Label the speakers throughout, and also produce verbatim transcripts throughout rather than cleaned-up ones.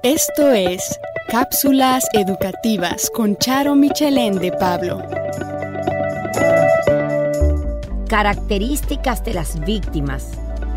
Speaker 1: Esto es Cápsulas Educativas con Charo Michelén de Pablo.
Speaker 2: Características de las víctimas.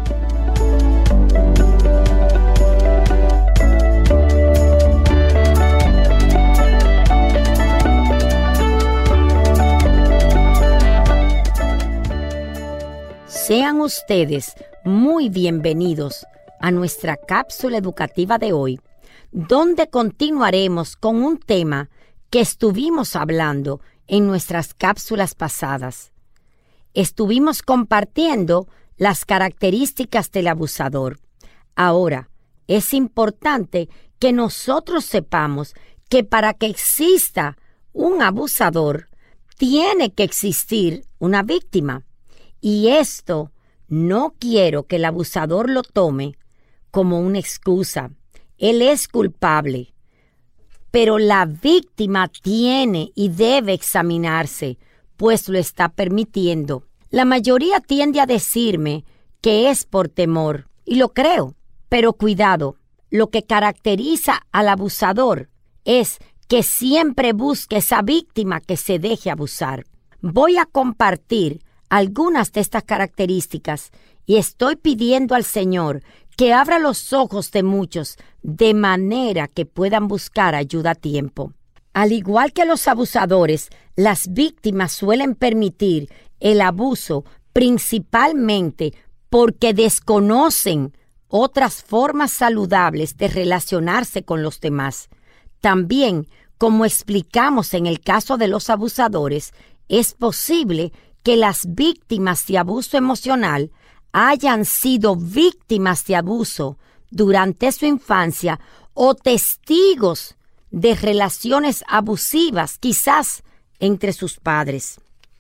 Speaker 2: Sean ustedes muy bienvenidos a nuestra cápsula educativa de hoy, donde continuaremos con un tema que estuvimos hablando en nuestras cápsulas pasadas. Estuvimos compartiendo las características del abusador. Ahora, es importante que nosotros sepamos que para que exista un abusador, tiene que existir una víctima. Y esto no quiero que el abusador lo tome como una excusa. Él es culpable, pero la víctima tiene y debe examinarse, pues lo está permitiendo. La mayoría tiende a decirme que es por temor, y lo creo, pero cuidado, lo que caracteriza al abusador es que siempre busque esa víctima que se deje abusar. Voy a compartir algunas de estas características y estoy pidiendo al Señor que abra los ojos de muchos de manera que puedan buscar ayuda a tiempo. Al igual que los abusadores, las víctimas suelen permitir el abuso principalmente porque desconocen otras formas saludables de relacionarse con los demás. También, como explicamos en el caso de los abusadores, es posible que las víctimas de abuso emocional hayan sido víctimas de abuso durante su infancia o testigos de relaciones abusivas, quizás entre sus padres.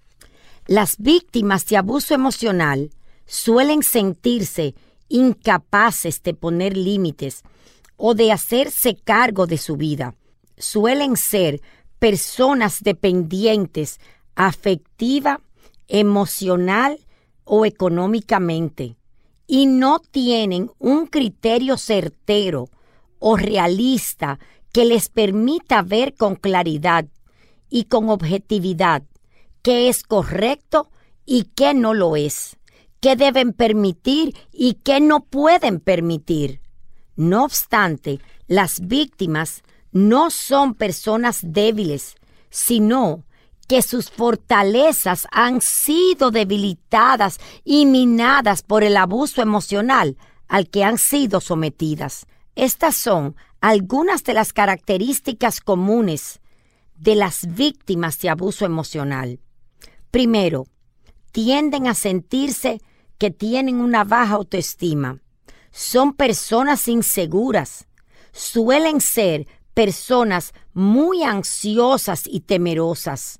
Speaker 2: Las víctimas de abuso emocional suelen sentirse incapaces de poner límites o de hacerse cargo de su vida. Suelen ser personas dependientes afectiva, emocional o económicamente, y no tienen un criterio certero o realista que les permita ver con claridad y con objetividad qué es correcto y qué no lo es, qué deben permitir y qué no pueden permitir. No obstante, las víctimas no son personas débiles, sino que sus fortalezas han sido debilitadas y minadas por el abuso emocional al que han sido sometidas. Estas son algunas de las características comunes de las víctimas de abuso emocional. Primero, tienden a sentirse que tienen una baja autoestima. Son personas inseguras. Suelen ser personas muy ansiosas y temerosas.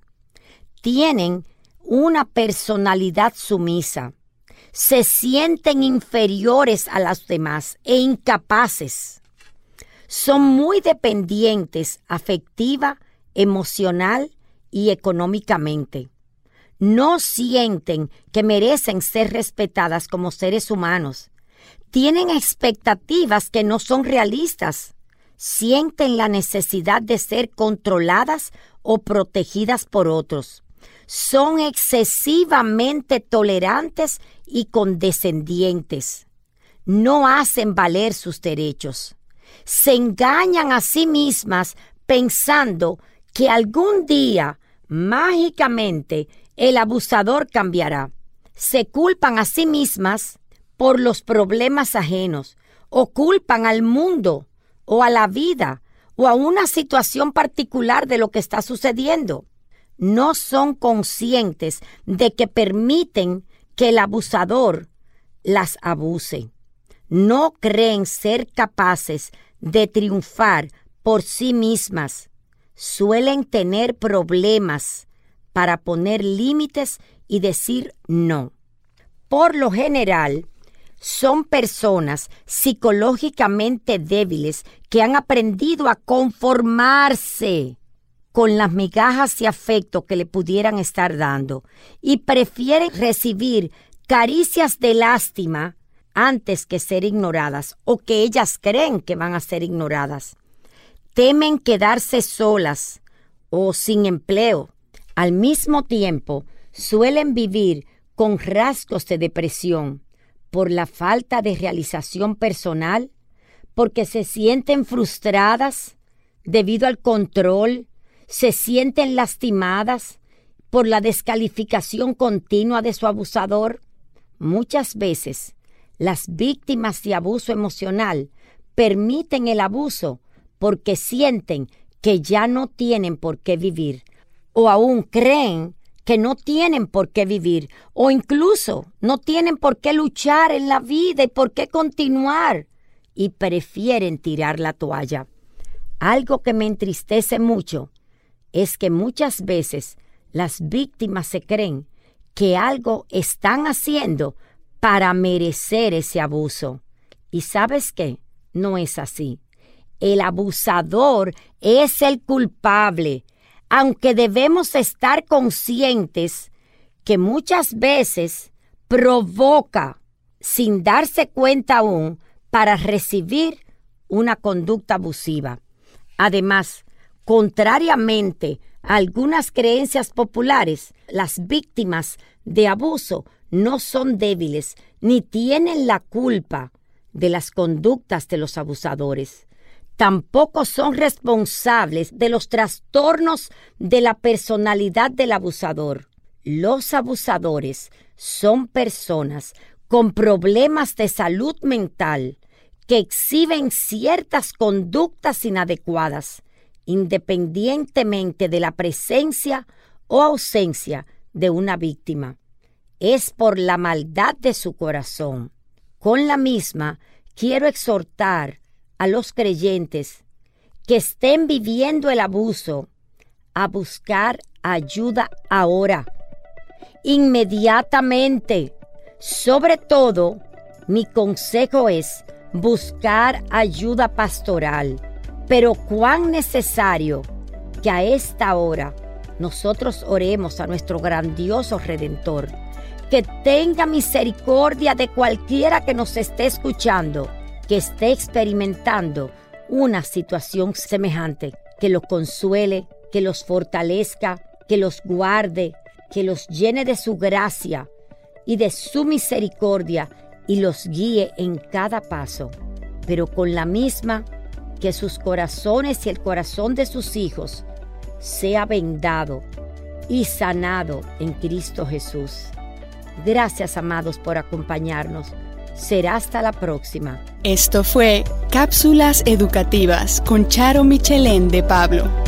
Speaker 2: Tienen una personalidad sumisa, se sienten inferiores a las demás e incapaces. Son muy dependientes afectiva, emocional y económicamente. No sienten que merecen ser respetadas como seres humanos. Tienen expectativas que no son realistas. Sienten la necesidad de ser controladas o protegidas por otros. Son excesivamente tolerantes y condescendientes. No hacen valer sus derechos. Se engañan a sí mismas pensando que algún día, mágicamente, el abusador cambiará. Se culpan a sí mismas por los problemas ajenos, o culpan al mundo, o a la vida, o a una situación particular de lo que está sucediendo. No son conscientes de que permiten que el abusador las abuse. No creen ser capaces de triunfar por sí mismas. Suelen tener problemas para poner límites y decir no. Por lo general, son personas psicológicamente débiles que han aprendido a conformarse con las migajas de afecto que le pudieran estar dando y prefieren recibir caricias de lástima antes que ser ignoradas o que ellas creen que van a ser ignoradas. Temen quedarse solas o sin empleo. Al mismo tiempo, suelen vivir con rasgos de depresión por la falta de realización personal, porque se sienten frustradas debido al control, se sienten lastimadas por la descalificación continua de su abusador. Muchas veces, las víctimas de abuso emocional permiten el abuso porque sienten que ya no tienen por qué vivir, o aún creen que no tienen por qué vivir, o incluso no tienen por qué luchar en la vida y por qué continuar, y prefieren tirar la toalla. Algo que me entristece mucho es que muchas veces las víctimas se creen que algo están haciendo para merecer ese abuso. ¿Y sabes qué? No es así. El abusador es el culpable, aunque debemos estar conscientes que muchas veces provoca, sin darse cuenta aún, para recibir una conducta abusiva. Además, contrariamente a algunas creencias populares, las víctimas de abuso no son débiles ni tienen la culpa de las conductas de los abusadores. Tampoco son responsables de los trastornos de la personalidad del abusador. Los abusadores son personas con problemas de salud mental que exhiben ciertas conductas inadecuadas, independientemente de la presencia o ausencia de una víctima. Es por la maldad de su corazón. Con la misma, quiero exhortar a los creyentes que estén viviendo el abuso a buscar ayuda ahora, inmediatamente. Sobre todo, mi consejo es buscar ayuda pastoral. Pero cuán necesario que a esta hora nosotros oremos a nuestro grandioso Redentor, que tenga misericordia de cualquiera que nos esté escuchando, que esté experimentando una situación semejante, que los consuele, que los fortalezca, que los guarde, que los llene de su gracia y de su misericordia y los guíe en cada paso, pero con la misma que sus corazones y el corazón de sus hijos sea vendado y sanado en Cristo Jesús. Gracias, amados, por acompañarnos. Será hasta la próxima.
Speaker 1: Esto fue Cápsulas Educativas con Charo Michelén de Pablo.